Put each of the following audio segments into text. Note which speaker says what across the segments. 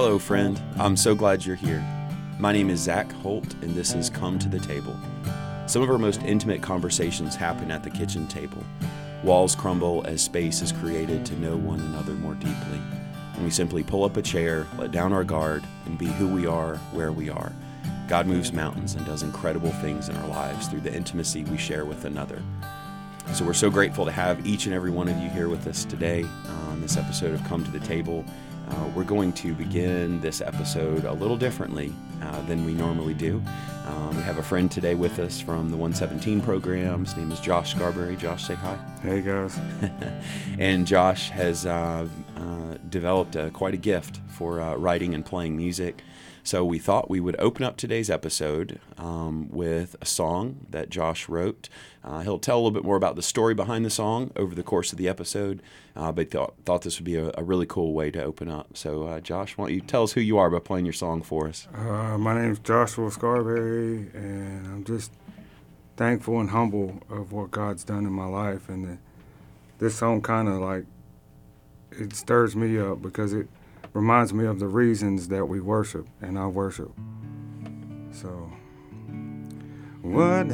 Speaker 1: Hello, friend. I'm so glad you're here. My name is Zach Holt, and this is Come to the Table. Some of our most intimate conversations happen at the kitchen table. Walls crumble as space is created to know one another more deeply. And we simply pull up a chair, let down our guard, and be who we are, where we are. God moves mountains and does incredible things in our lives through the intimacy we share with another. So we're so grateful to have each and every one of you here with us today on this episode of Come to the Table. We're going to begin this episode a little differently than we normally do. We have a friend today with us from the 117 program. His name is Josh Scarberry. Josh, say hi.
Speaker 2: Hey, guys.
Speaker 1: And Josh has developed quite a gift for writing and playing music. So we thought we would open up today's episode with a song that Josh wrote. He'll tell a little bit more about the story behind the song over the course of the episode, but thought this would be a really cool way to open up. So Josh, why don't you tell us who you are by playing your song for us?
Speaker 2: My name is Joshua Scarberry, and I'm just thankful and humble of what God's done in my life. And this song kind of it stirs me up because it reminds me of the reasons that we worship, and I worship. So, what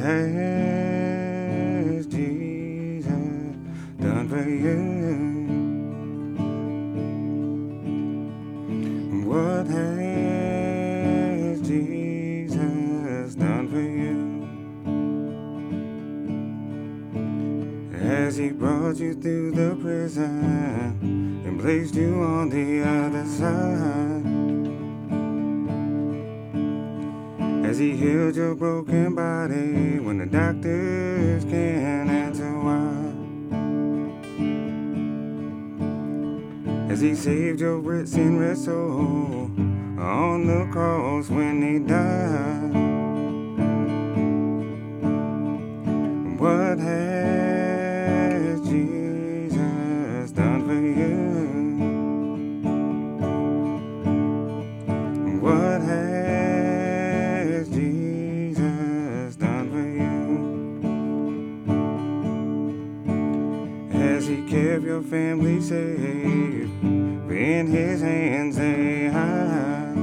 Speaker 2: has Jesus done for you? What has Jesus done for you? Has he brought you through the prison and placed you on the other side? Has he healed your broken body when the doctors can't answer why? Has he saved your sin-wrecked soul on the cross when he died? What has Jesus done for you? What has Jesus done for you? Has he kept your family safe? In his hands they hide.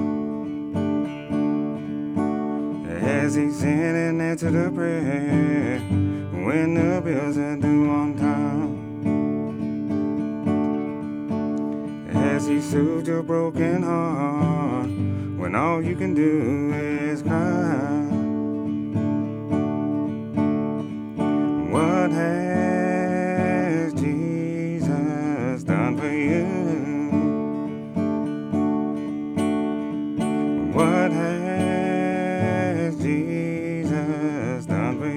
Speaker 2: Has he sent an answer to prayer when the bills are due on time? Has he soothed your broken heart when all you can do is cry? What has Jesus done for you? What has Jesus done for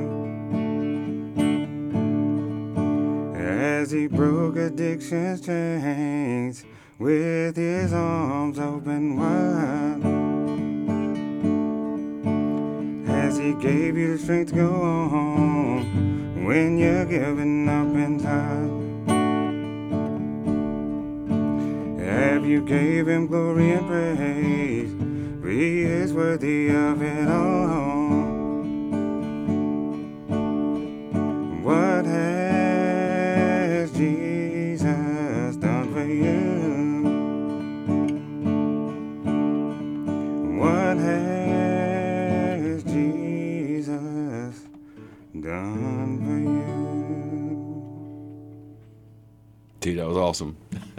Speaker 2: you? As he broke addiction's chains with his arms open wide, as he gave you the strength to go on when you're giving up inside. Have you gave him glory and praise, for he is worthy of it all. What has Jesus done for you? What has Jesus done for you?
Speaker 1: Dude, that was awesome.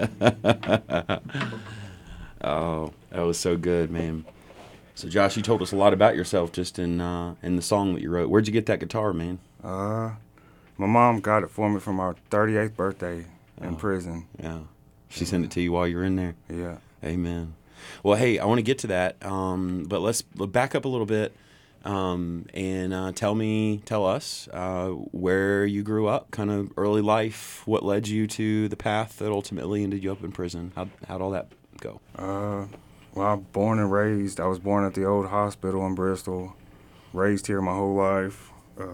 Speaker 1: Oh, that was so good, man. So, Josh, you told us a lot about yourself just in the song that you wrote. Where'd you get that guitar, man?
Speaker 2: My mom got it for me for my 38th birthday in prison.
Speaker 1: Yeah. She sent it to you while you were in there?
Speaker 2: Yeah.
Speaker 1: Amen. Well, hey, I want to get to that, but let's back up a little bit and tell us where you grew up, kind of early life, what led you to the path that ultimately ended you up in prison. How'd all that go?
Speaker 2: Well, I was born at the old hospital in Bristol, raised here my whole life.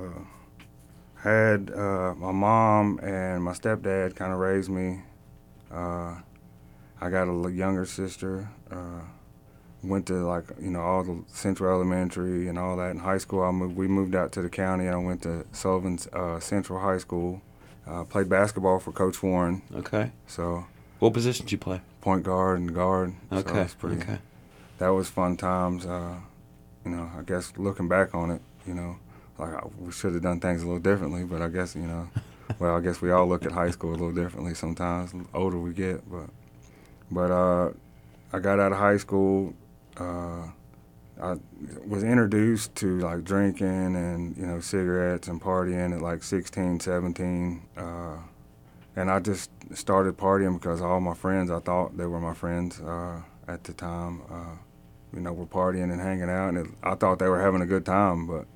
Speaker 2: Had my mom and my stepdad kind of raised me. I got a younger sister. Went to all the Central Elementary and all that. In high school, we moved out to the county, and I went to Sullivan Central High School. Played basketball for Coach Warren.
Speaker 1: Okay.
Speaker 2: So
Speaker 1: What position did you play?
Speaker 2: Point guard and guard.
Speaker 1: Okay.
Speaker 2: So it's pretty,
Speaker 1: Okay.
Speaker 2: that was fun times. I guess looking back on it, we should have done things a little differently, but I guess, I guess we all look at high school a little differently sometimes, the older we get. But I got out of high school. I was introduced to like drinking and, cigarettes and partying at like 16, 17. And I just started partying because all my friends, I thought they were my friends at the time, were partying and hanging out. And I thought they were having a good time, but,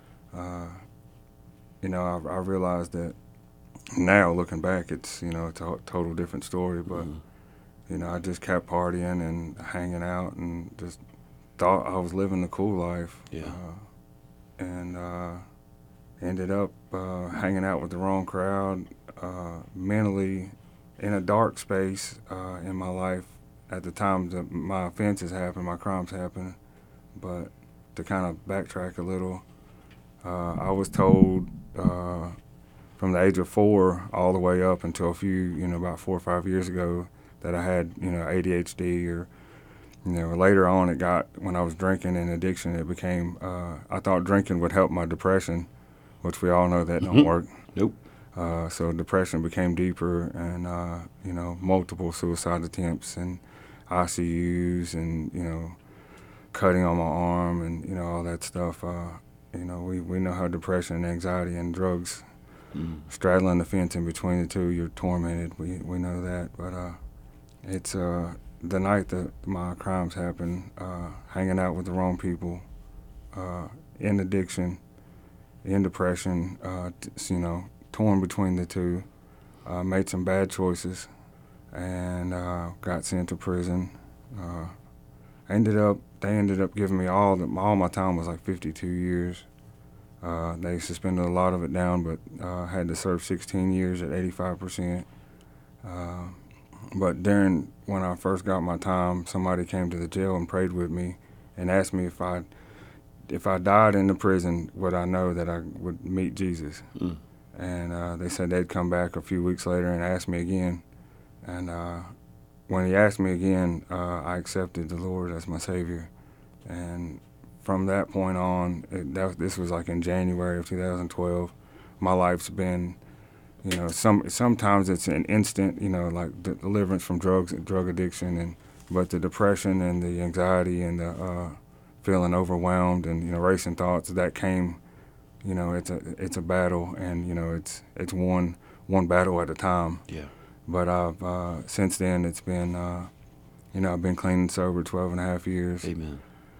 Speaker 2: I realized that now looking back, it's a total different story. But, I just kept partying and hanging out and just thought I was living the cool life.
Speaker 1: Yeah.
Speaker 2: And ended up hanging out with the wrong crowd, mentally in a dark space in my life at the time that my offenses happened, my crimes happened. But to kind of backtrack a little, I was told from the age of 4 all the way up until about 4 or 5 years ago that I had, ADHD or, later on when I was drinking and addiction, it became, I thought drinking would help my depression, which we all know that don't work.
Speaker 1: Nope.
Speaker 2: So depression became deeper and, multiple suicide attempts and ICUs and, cutting on my arm and, all that stuff. We know how depression and anxiety and drugs, straddling the fence in between the two, you're tormented. We know that. But it's the night that my crimes happened, hanging out with the wrong people, in addiction, in depression, torn between the two, made some bad choices, and got sent to prison. They ended up giving me all my time was like 52 years. They suspended a lot of it down, but had to serve 16 years at 85%. But when I first got my time, somebody came to the jail and prayed with me and asked me if I died in the prison, would I know that I would meet Jesus? And they said they'd come back a few weeks later and ask me again. And when he asked me again, I accepted the Lord as my Savior. And from that point on, this was like in January of 2012, my life's been, sometimes it's an instant, like deliverance from drugs, drug addiction, but the depression and the anxiety and the feeling overwhelmed and, racing thoughts, that came, it's a battle, and, it's one battle at a time.
Speaker 1: Yeah.
Speaker 2: But I've since then it's been, I've been clean and sober 12 and a half years.
Speaker 1: Amen.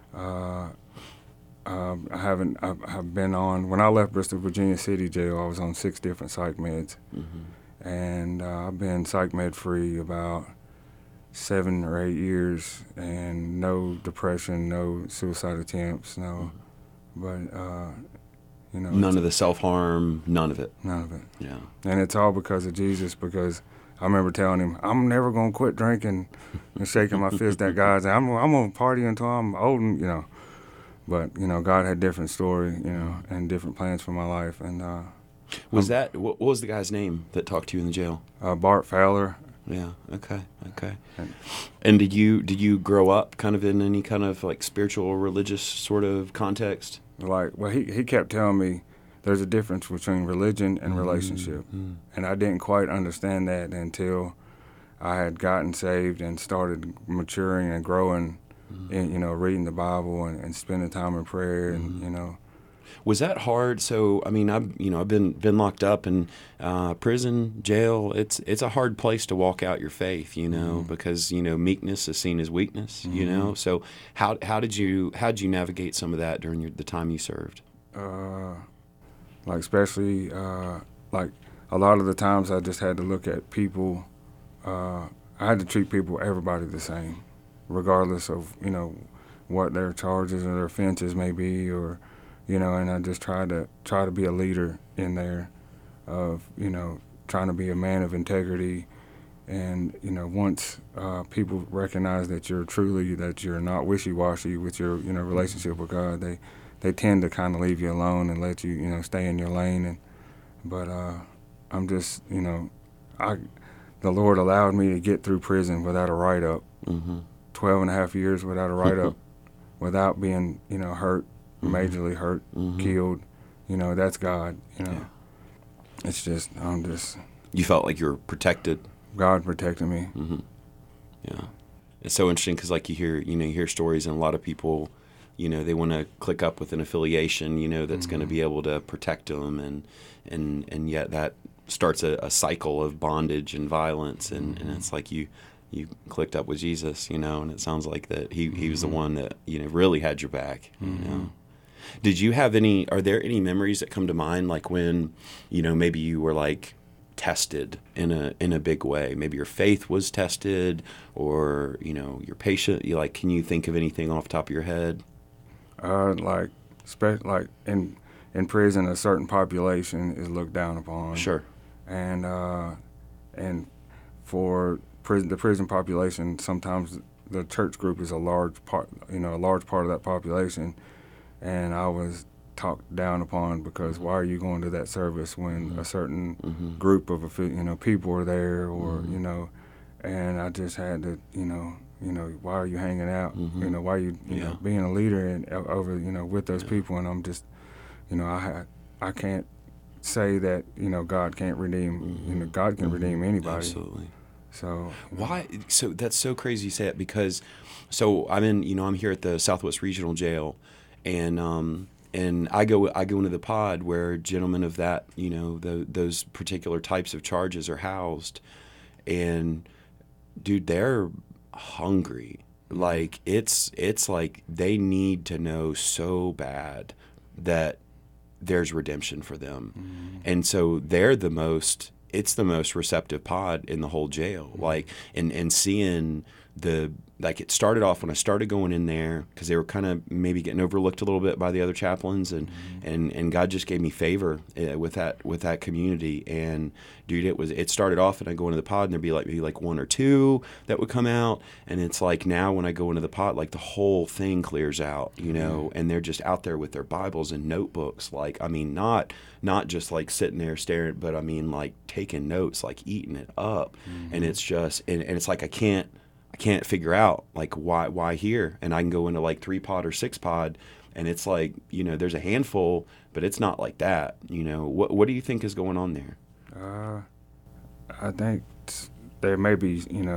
Speaker 2: I've been on, when I left Bristol, Virginia City Jail, I was on 6 different psych meds. And I've been psych med free about 7 or 8 years, and no depression, no suicide attempts, no, but,
Speaker 1: none of the self-harm, none of it.
Speaker 2: None of it.
Speaker 1: Yeah.
Speaker 2: And it's all because of Jesus, because I remember telling him, I'm never going to quit drinking and shaking my fist at God. I'm going to party until I'm old, and, But, God had different story, and different plans for my life. And
Speaker 1: what was the guy's name that talked to you in the jail?
Speaker 2: Bart Fowler.
Speaker 1: Yeah. Okay. And did you grow up kind of in any kind of like spiritual or religious sort of context?
Speaker 2: He kept telling me there's a difference between religion and relationship. And I didn't quite understand that until I had gotten saved and started maturing and growing. And, reading the Bible and spending time in prayer, and
Speaker 1: Was that hard? So I mean, I've been locked up in prison, jail. It's a hard place to walk out your faith, because meekness is seen as weakness, So how did you navigate some of that during the time you served?
Speaker 2: Especially like a lot of the times I just had to look at people. I had to treat everybody the same, regardless of, what their charges or their offenses may be, or, and I just try to be a leader in there of, trying to be a man of integrity. And, once people recognize that you're not wishy-washy with your, relationship with God, they tend to kind of leave you alone and let you, stay in your lane. But I'm just, the Lord allowed me to get through prison without a write-up,
Speaker 1: Mm-hmm.
Speaker 2: 12 and a half years without a write-up, without being, hurt, majorly hurt, killed. That's God,
Speaker 1: Yeah.
Speaker 2: It's just,
Speaker 1: You felt like you were protected.
Speaker 2: God protected me.
Speaker 1: Mm-hmm. Yeah. It's so interesting because, like, you hear stories, and a lot of people, they want to click up with an affiliation, that's going to be able to protect them, and yet that starts a cycle of bondage and violence, and it's like you clicked up with Jesus, and it sounds like that he was the one that really had your back. Did you have are there any memories that come to mind, like when maybe you were like tested in a big way? Maybe your faith was tested, or your patient. Can you think of anything off the top of your head?
Speaker 2: Like in prison, a certain population is looked down upon.
Speaker 1: Sure.
Speaker 2: And for the prison population, sometimes the church group is a large part of that population, and I was talked down upon because why are you going to that service when a certain group of people are there, or and I just had to why are you hanging out, why are you being a leader and over with those people, and I'm just I can't say that God can't redeem, God can redeem anybody.
Speaker 1: Absolutely.
Speaker 2: So
Speaker 1: why? So that's so crazy you say it, because I'm here at the Southwest Regional Jail, and I go into the pod where gentlemen of that those particular types of charges are housed, and dude, they're hungry. Like it's like they need to know so bad that there's redemption for them, and so they're the most receptive pod in the whole jail. Like, and seeing it started off when I started going in there, because they were kind of maybe getting overlooked a little bit by the other chaplains, and God just gave me favor with that community. And dude, it started off, and I go into the pod, and there'd be maybe one or two that would come out, and it's like now when I go into the pod, like the whole thing clears out, and they're just out there with their Bibles and notebooks, not just like sitting there staring, but I mean like taking notes, like eating it up, and it's just and it's like I can't figure out like why here, and I can go into like 3-pod or 6-pod, and it's like there's a handful, but it's not like that. What do you think is going on there?
Speaker 2: I think there may be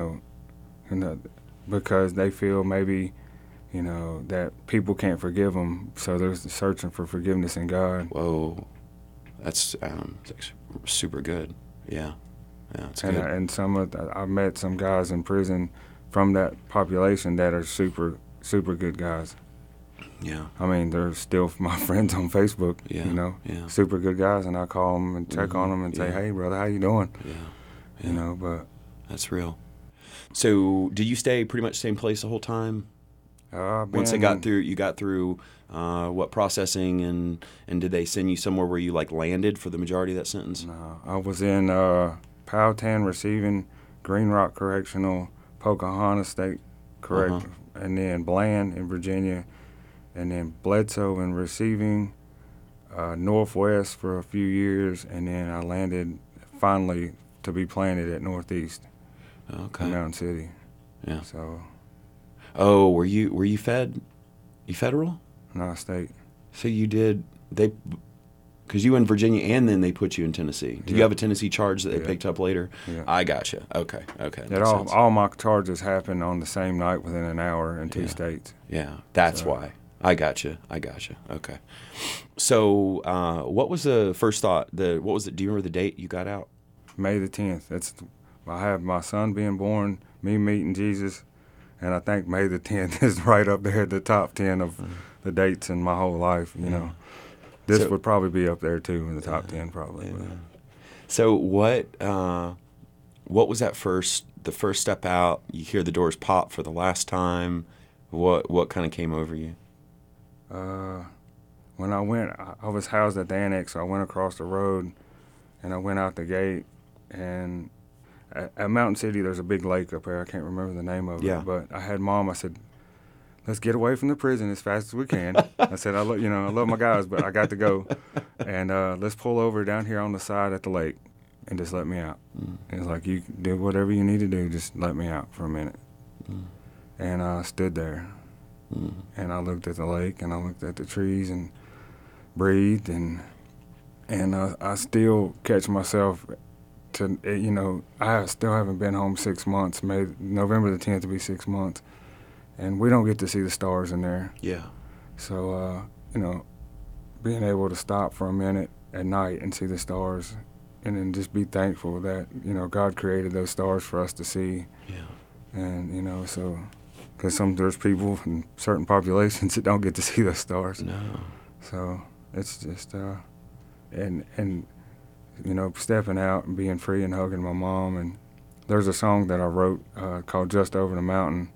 Speaker 2: because they feel maybe that people can't forgive them, so they're searching for forgiveness in God.
Speaker 1: Whoa, that's super good. Yeah, it's good.
Speaker 2: And I've met some guys in prison from that population that are super, super good guys.
Speaker 1: Yeah.
Speaker 2: I mean, they're still my friends on Facebook,
Speaker 1: Yeah.
Speaker 2: super good guys, and I call them and check on them and say, hey, brother, how you doing?
Speaker 1: Yeah.
Speaker 2: But.
Speaker 1: That's real. So did you stay pretty much the same place the whole time? Once you got through what processing, and did they send you somewhere where you landed for the majority of that sentence?
Speaker 2: No, I was in Powhatan Receiving, Green Rock Correctional, Pocahontas State Correctional, and then Bland in Virginia, and then Bledsoe in Receiving, Northwest for a few years, and then I landed finally to be planted at Northeast, in Mountain City.
Speaker 1: Yeah.
Speaker 2: So.
Speaker 1: Oh, were you fed? You federal?
Speaker 2: No, state.
Speaker 1: So you did because you were in Virginia, and then they put you in Tennessee. Did you have a Tennessee charge that they picked up later? Yeah. I gotcha. Okay.
Speaker 2: All my charges happened on the same night within an hour in 2 states.
Speaker 1: Yeah, that's why. I gotcha. Okay. So what was the first thought? Do you remember the date you got out?
Speaker 2: May the 10th. I have my son being born, me meeting Jesus, and I think May the 10th is right up there at the top 10 of the dates in my whole life, This would probably be up there, too, in the top 10 probably. Yeah.
Speaker 1: So what was the first step out? You hear the doors pop for the last time. What kind of came over you?
Speaker 2: When I went, I was housed at the annex, so I went across the road, and I went out the gate, and at Mountain City, there's a big lake up there. I can't remember the name of it, but I had Mom. I said, let's get away from the prison as fast as we can. I said, I love my guys, but I got to go. And let's pull over down here on the side at the lake. and just let me out. It's like, you do whatever you need to do, just let me out for a minute. And I stood there, and I looked at the lake, and I looked at the trees, and breathed, and I still catch myself to, I still haven't been home 6 months. November the 10th will be 6 months, and we don't get to see the stars in there.
Speaker 1: Yeah.
Speaker 2: So, being able to stop for a minute at night and see the stars, and then just be thankful that, God created those stars for us to see.
Speaker 1: Yeah.
Speaker 2: And, so, because there's people in certain populations that don't get to see those stars.
Speaker 1: No.
Speaker 2: So it's just, and stepping out and being free and hugging my mom. And there's a song that I wrote called Just Over the Mountain.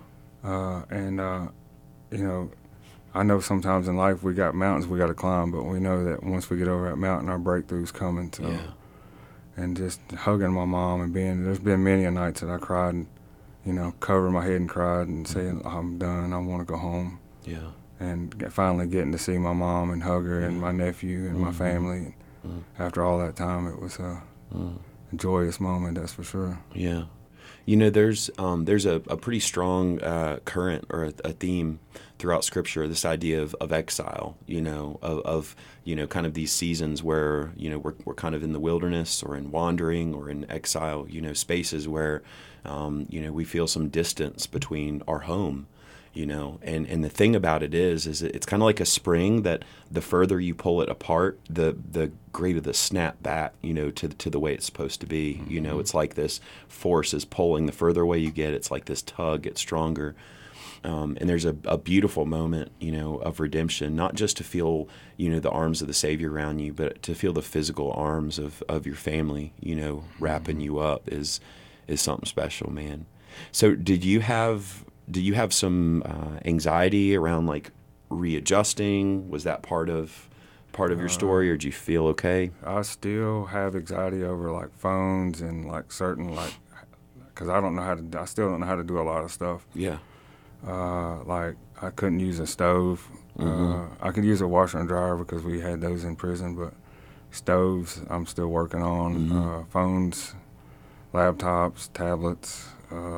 Speaker 2: I know sometimes in life we got mountains we got to climb, but we know that once we get over that mountain, our breakthrough's coming. So,
Speaker 1: yeah.
Speaker 2: And just hugging my mom and there's been many a nights that I cried and, covered my head and cried and saying, I'm done, I want to go home.
Speaker 1: Yeah.
Speaker 2: And finally getting to see my mom and hug her and my nephew and my family. And after all that time, it was a joyous moment, that's for sure.
Speaker 1: Yeah. There's a pretty strong current or a theme throughout Scripture, this idea of exile, of kind of these seasons where, we're kind of in the wilderness or in wandering or in exile, spaces where, we feel some distance between our home, and the thing about it is it's kind of like a spring that the further you pull it apart, the greater the snap back, to the way it's supposed to be. It's like this force is pulling. The further away you get, it's like this tug gets stronger. And there's a beautiful moment, of redemption, not just to feel, the arms of the Savior around you, but to feel the physical arms of your family, wrapping you up is something special, man. So did you have some anxiety around like readjusting? Was that part of your story, or did you feel okay?
Speaker 2: I still have anxiety over like phones and like certain because I still don't know how to do a lot of stuff.
Speaker 1: Yeah.
Speaker 2: Like I couldn't use a stove. I could use a washer and dryer because we had those in prison, but stoves I'm still working on. Phones, laptops, tablets,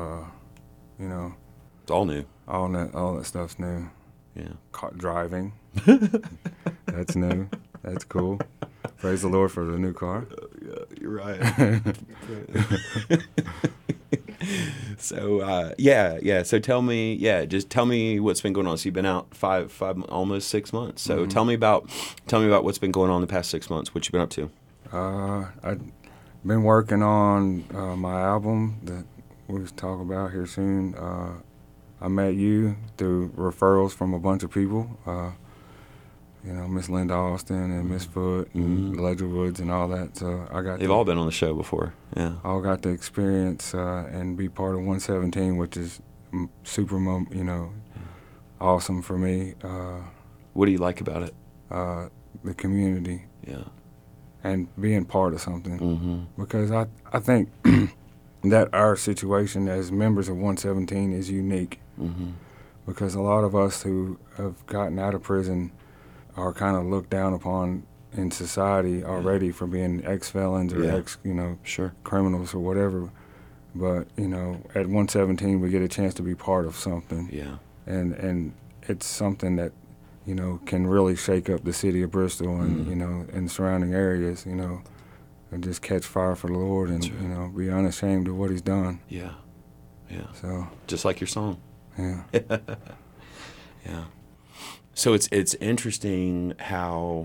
Speaker 1: It's all new.
Speaker 2: All that stuff's new.
Speaker 1: Yeah.
Speaker 2: Driving. That's new. That's cool. Praise the Lord for the new car.
Speaker 1: Yeah, you're right. So So tell me what's been going on. So you've been out five, almost 6 months. So tell me about what's been going on the past 6 months. What you been up to?
Speaker 2: I've been working on my album that we'll talk about here soon. I met you through referrals from a bunch of people. Miss Linda Austin and Miss Foote and Ledger Woods and all that. So they've
Speaker 1: all been on the show before. Yeah,
Speaker 2: all got to experience and be part of 117, which is super, awesome for me.
Speaker 1: What do you like about it?
Speaker 2: The community.
Speaker 1: Yeah,
Speaker 2: and being part of something. Because I think that our situation as members of 117 is unique. Because a lot of us who have gotten out of prison are kind of looked down upon in society already for being ex-felons or criminals or whatever. But, at 117 we get a chance to be part of something.
Speaker 1: Yeah.
Speaker 2: And it's something that, can really shake up the city of Bristol and, and surrounding areas, and just catch fire for the Lord and, be unashamed of what he's done.
Speaker 1: Yeah. Yeah.
Speaker 2: So
Speaker 1: just like your song.
Speaker 2: Yeah.
Speaker 1: Yeah. So it's interesting how,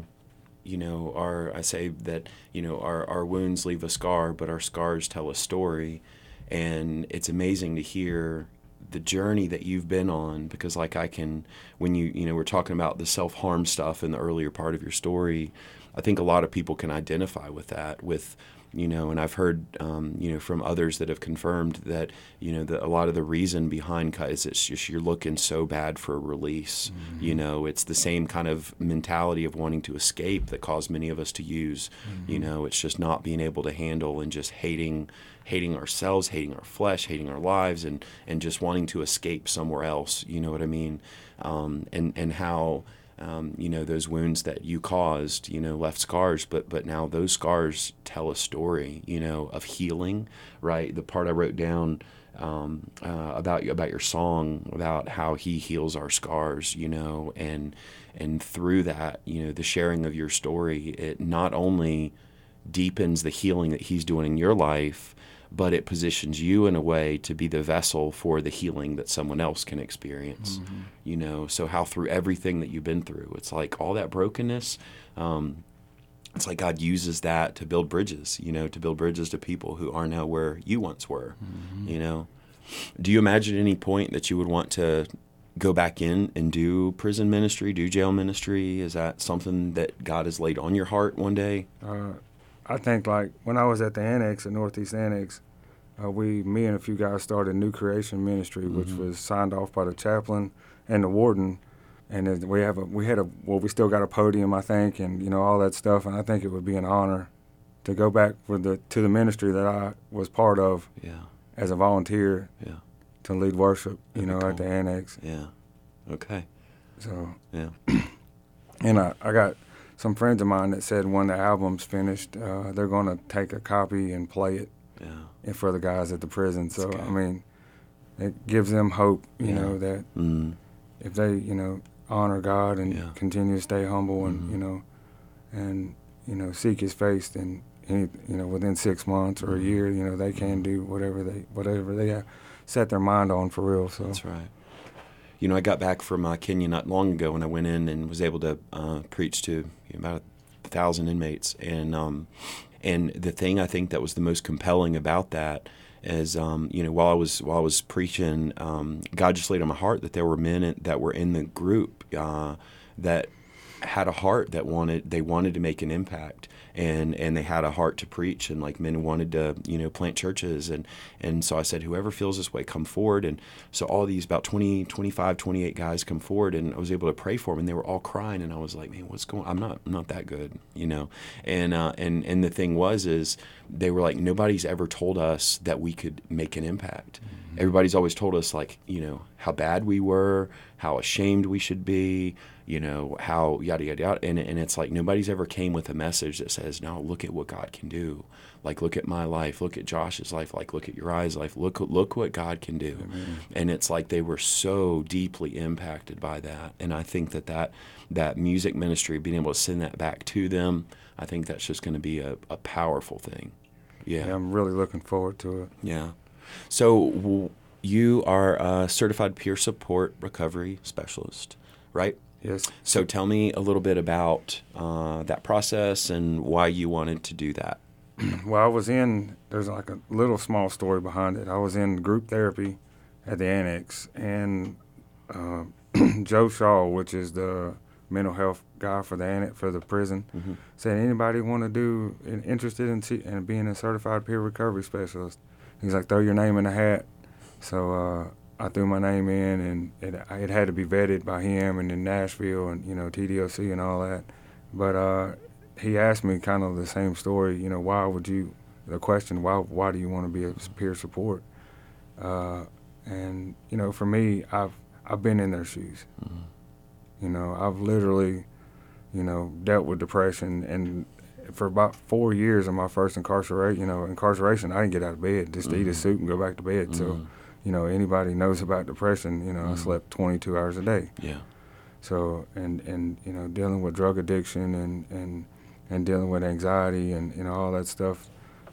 Speaker 1: our wounds leave a scar, but our scars tell a story. And it's amazing to hear the journey that you've been on, because when we're talking about the self-harm stuff in the earlier part of your story, I think a lot of people can identify with that, and I've heard, from others that have confirmed that, a lot of the reason behind is it's just you're looking so bad for a release. It's the same kind of mentality of wanting to escape that caused many of us to use. It's just not being able to handle and just hating ourselves, hating our flesh, hating our lives, and just wanting to escape somewhere else. You know what I mean? And how those wounds that you caused, left scars, but now those scars tell a story, of healing, right? The part I wrote down about your song, about how he heals our scars, and through that, the sharing of your story, it not only deepens the healing that he's doing in your life, but it positions you in a way to be the vessel for the healing that someone else can experience. So how through everything that you've been through, it's like all that brokenness, it's like God uses that to build bridges, to people who are now where you once were. Do you imagine at any point that you would want to go back in and do prison ministry, do jail ministry? Is that something that God has laid on your heart one day?
Speaker 2: I think like when I was at the Annex, at Northeast Annex, me and a few guys started New Creation Ministry, which was signed off by the chaplain and the warden. And then we still got a podium, I think, and all that stuff. And I think it would be an honor to go back to the ministry that I was part of as a volunteer to lead worship, at the Annex.
Speaker 1: Yeah. Okay.
Speaker 2: So.
Speaker 1: Yeah.
Speaker 2: And I got some friends of mine that said when the album's finished, they're going to take a copy and play it for the guys at the prison. So, I mean, it gives them hope, that if they, honor God and continue to stay humble and, seek his face, then, within 6 months or a year, they can do whatever they set their mind on for real. So
Speaker 1: that's right. I got back from Kenya not long ago, and I went in and was able to preach to about 1,000 inmates. And the thing I think that was the most compelling about that is, while I was preaching, God just laid on my heart that there were men that were in the group that had a heart that wanted to make an impact, and they had a heart to preach, and like men wanted to plant churches, and so I said, whoever feels this way, come forward. And so all these about 20, 25, 28 guys come forward, and I was able to pray for them, and they were all crying, and I was like, man, what's going on? I'm not that good, and the thing is they were like, nobody's ever told us that we could make an impact. Everybody's always told us like, how bad we were, how ashamed we should be, how yada, yada, yada. And it's like nobody's ever came with a message that says, no, look at what God can do. Like, look at my life, look at Josh's life, like, look at Uriah's life, look what God can do. Amen. And it's like they were so deeply impacted by that. And I think that music ministry, being able to send that back to them, I think that's just going to be a powerful thing. Yeah,
Speaker 2: I'm really looking forward to it.
Speaker 1: Yeah. So you are a certified peer support recovery specialist, right?
Speaker 2: Yes.
Speaker 1: So tell me a little bit about that process and why you wanted to do that.
Speaker 2: Well, there's like a little small story behind it. I was in group therapy at the Annex, and Joe Shaw, which is the mental health guy for the prison, said, anybody interested in being a certified peer recovery specialist? He's like, throw your name in the hat. So I threw my name in, and it had to be vetted by him and in Nashville and, TDOC and all that. But he asked me kind of the same story, why do you want to be a peer support? And, for me, I've been in their shoes. I've literally, dealt with depression, and for about 4 years of my first incarceration, I didn't get out of bed, just to eat a soup and go back to bed. So, anybody knows about depression, I slept 22 hours a day. Yeah. So, and dealing with drug addiction and dealing with anxiety and all that stuff,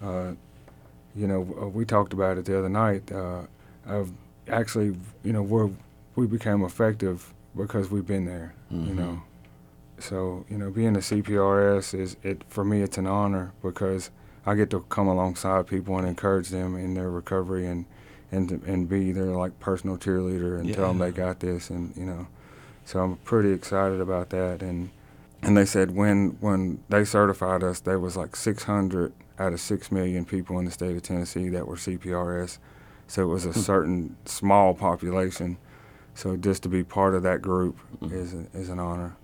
Speaker 2: we talked about it the other night. Actually, we became effective because we've been there, So, being a CPRS for me, it's an honor because I get to come alongside people and encourage them in their recovery and be their like personal cheerleader and tell them they got this, and so I'm pretty excited about that. And they said when they certified us, there was like 600 out of 6 million people in the state of Tennessee that were CPRS, so it was a certain small population. So just to be part of that group is an honor.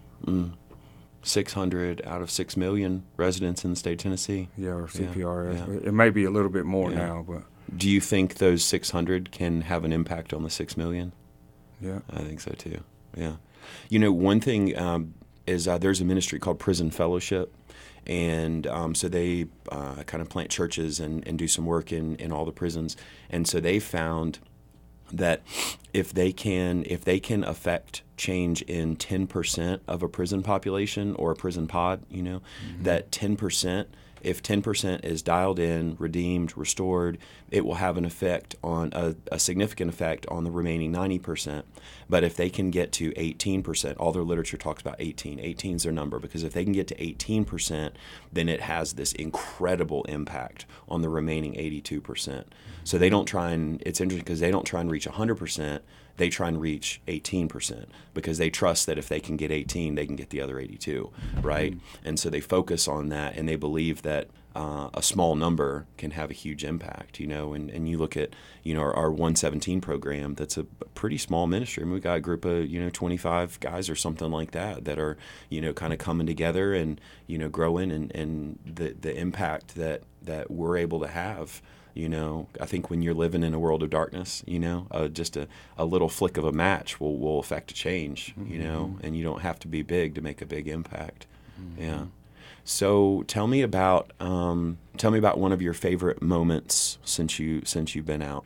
Speaker 1: 600 out of 6 million residents in the state of Tennessee.
Speaker 2: Yeah, or CPRS. Yeah. It may be a little bit more now, but.
Speaker 1: Do you think those 600 can have an impact on the 6 million?
Speaker 2: Yeah.
Speaker 1: I think so too. Yeah. One thing is there's a ministry called Prison Fellowship. And so they kind of plant churches and do some work in all the prisons. And so they found that if they can affect change in 10% of a prison population or a prison pod, that 10%, if 10% is dialed in, redeemed, restored, it will have an effect on a significant effect on the remaining 90%. But if they can get to 18%, all their literature talks about 18. 18 is their number, because if they can get to 18%, then it has this incredible impact on the remaining 82%. So they don't try and, it's interesting because they don't try and reach 100%. They try and reach 18% because they trust that if they can get 18, they can get the other 82, right? Mm-hmm. And so they focus on that, and they believe that a small number can have a huge impact, and you look at, our 117 program, that's a pretty small ministry. I mean, we got a group of, 25 guys or something like that are, kind of coming together and, growing, and the impact that we're able to have. I think when you're living in a world of darkness, just a little flick of a match will affect a change, mm-hmm. And you don't have to be big to make a big impact. Mm-hmm. Yeah. So tell me about one of your favorite moments since you've been out.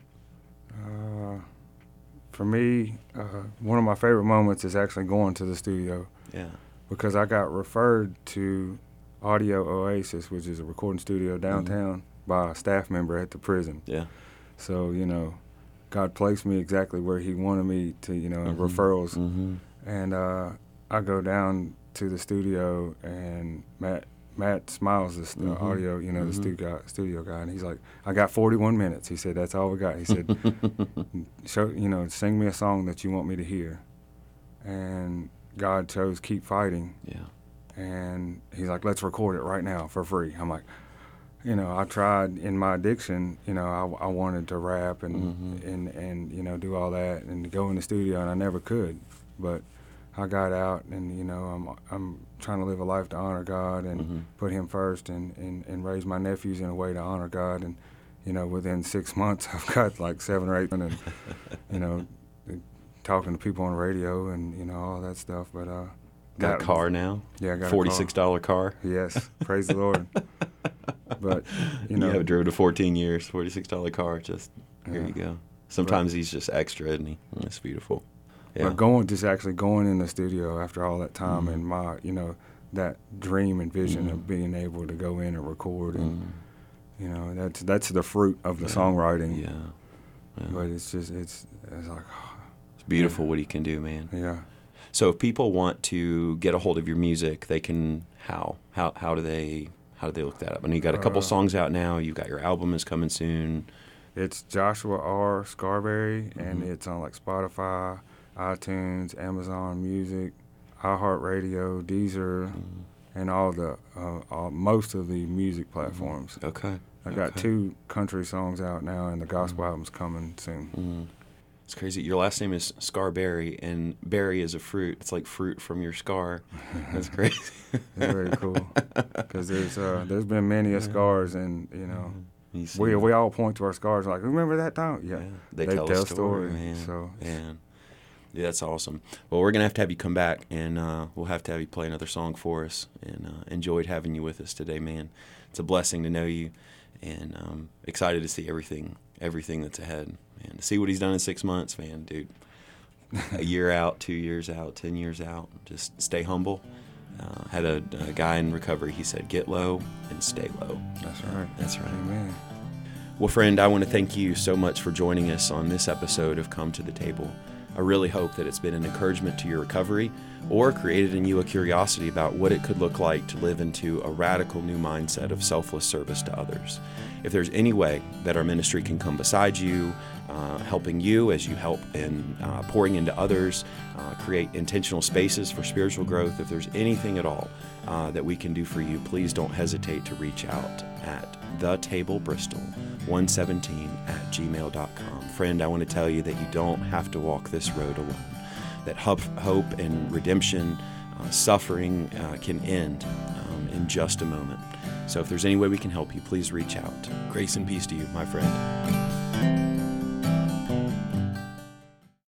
Speaker 2: For me, one of my favorite moments is actually going to the studio.
Speaker 1: Yeah. Because
Speaker 2: I got referred to Audio Oasis, which is a recording studio downtown. Mm-hmm. by a staff member at the prison.
Speaker 1: Yeah.
Speaker 2: So, God placed me exactly where he wanted me to, mm-hmm. referrals. Mm-hmm. And I go down to the studio, and Matt Smiles, the mm-hmm. audio, mm-hmm. the studio guy, and he's like, I got 41 minutes. He said, that's all we got. He said, sing me a song that you want me to hear. And God chose Keep Fighting.
Speaker 1: Yeah.
Speaker 2: And he's like, let's record it right now for free. I'm like, I tried in my addiction, I wanted to rap and, mm-hmm. and do all that and go in the studio, and I never could. But I got out, and, I'm trying to live a life to honor God and mm-hmm. put him first and raise my nephews in a way to honor God. And, within 6 months, I've got like 7 or 8, and, talking to people on the radio and, all that stuff. But
Speaker 1: got a car now?
Speaker 2: Yeah, I got
Speaker 1: $46 car?
Speaker 2: Yes, praise the Lord. But,
Speaker 1: you haven't driven to 14 years, $46 car, just here you go. Sometimes he's just extra, isn't he? It's beautiful. Yeah.
Speaker 2: But actually going in the studio after all that time mm-hmm. and my, that dream and vision mm-hmm. of being able to go in and record and, mm-hmm. That's the fruit of the songwriting.
Speaker 1: Yeah.
Speaker 2: But it's like...
Speaker 1: It's beautiful what he can do, man.
Speaker 2: Yeah.
Speaker 1: So if people want to get a hold of your music, they can, how do they look that up? I know you got a couple songs out now. You got your album is coming soon.
Speaker 2: It's Joshua R. Scarberry, mm-hmm. and it's on like Spotify, iTunes, Amazon Music, iHeartRadio, Deezer, mm-hmm. and all most of the music platforms.
Speaker 1: Okay.
Speaker 2: I got 2 country songs out now, and the gospel album's coming soon.
Speaker 1: Mm-hmm. It's crazy. Your last name is Scarberry, and berry is a fruit. It's like fruit from your scar. That's crazy.
Speaker 2: It's very cool. Because there's been many scars, and we all point to our scars like, remember that time? Yeah.
Speaker 1: They tell a story, man.
Speaker 2: So
Speaker 1: man. Yeah, that's awesome. Well, we're gonna have to have you come back, and we'll have to have you play another song for us. And enjoyed having you with us today, man. It's a blessing to know you, and excited to see everything that's ahead. Man, to see what he's done in 6 months, man, dude. A year out, 2 years out, 10 years out. Just stay humble. Had a guy in recovery. He said, "Get low and stay low."
Speaker 2: That's right.
Speaker 1: That's right.
Speaker 2: Amen.
Speaker 1: Well, friend, I want to thank you so much for joining us on this episode of Come to the Table. I really hope that it's been an encouragement to your recovery or created in you a curiosity about what it could look like to live into a radical new mindset of selfless service to others. If there's any way that our ministry can come beside you, helping you as you help in pouring into others, create intentional spaces for spiritual growth, if there's anything at all that we can do for you, please don't hesitate to reach out at thetablebristol117@gmail.com. Friend, I want to tell you that you don't have to walk this road alone, that hope and redemption, suffering can end in just a moment. So if there's any way we can help you, please reach out. Grace and peace to you, my friend.